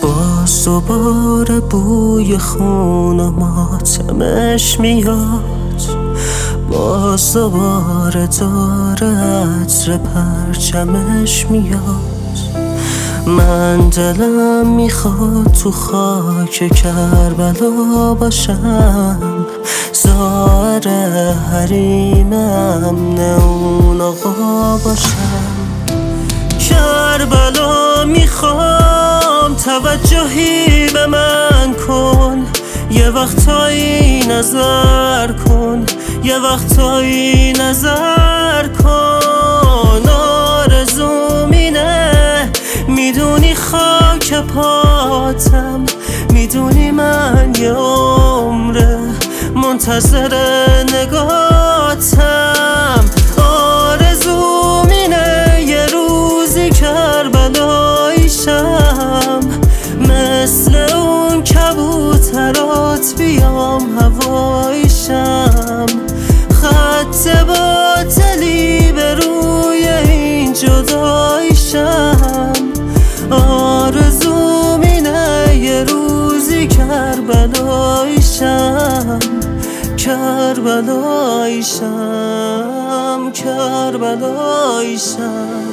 باز دوباره بوی خون و ماتمش میاد، باز دوباره داره عطر پرچمش میاد. من دلم میخواد تو خاک کربلا باشم، زائر حریم امن اون آقا باشم. کربلا میخوام توجهی به من کن، یه وقتایی نظر کن، یه وقتایی نظر کن. آرزوم اینه میدونی خاک پاتم، میدونی من یه عمره منتظر نگاتم. آرزوم اینه یه روزی کربلاییشم، مثل اون کبوترات بیام هواییشم. خط باطلی به روی این جداییشم. آرزوم اینه یه روزی کربلاییشم، کربلاییشم، کربلاییشم.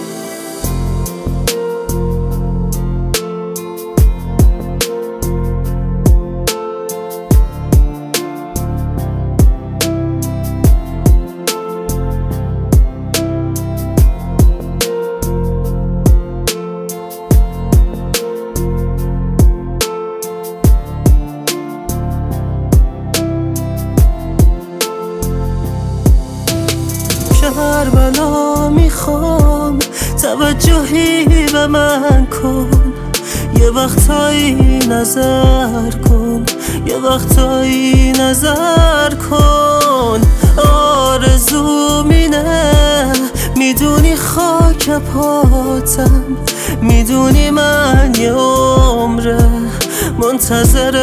کربلا میخوام توجهی به من کن، یه وقتایی نظر کن، یه وقتایی نظر کن. آرزوم اینه میدونی خاک پاتم، میدونی من یه عمره منتظر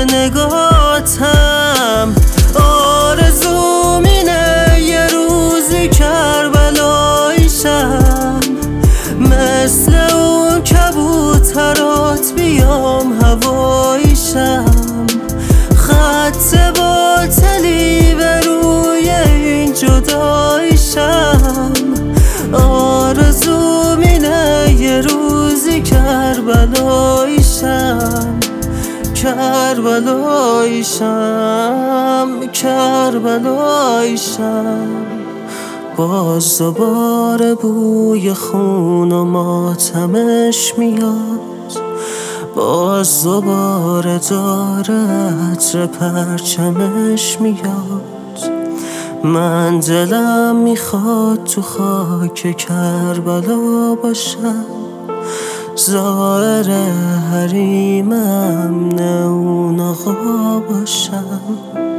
نگاتم. آرزوم اینه یه روزی کربلاییشم، مثل اون کبوترات بیام هواییشم. خط باطلی به روی این جداییشم. آرزوم اینه یه روزی کربلاییشم، کربلاییشم، کربلاییشم. باز دوباره بوی خون و ماتمش میاد، باز دوباره داره عطر پرچمش میاد. من دلم میخواد تو خاک کربلا باشم، زائر حریم امن اون آقا باشم.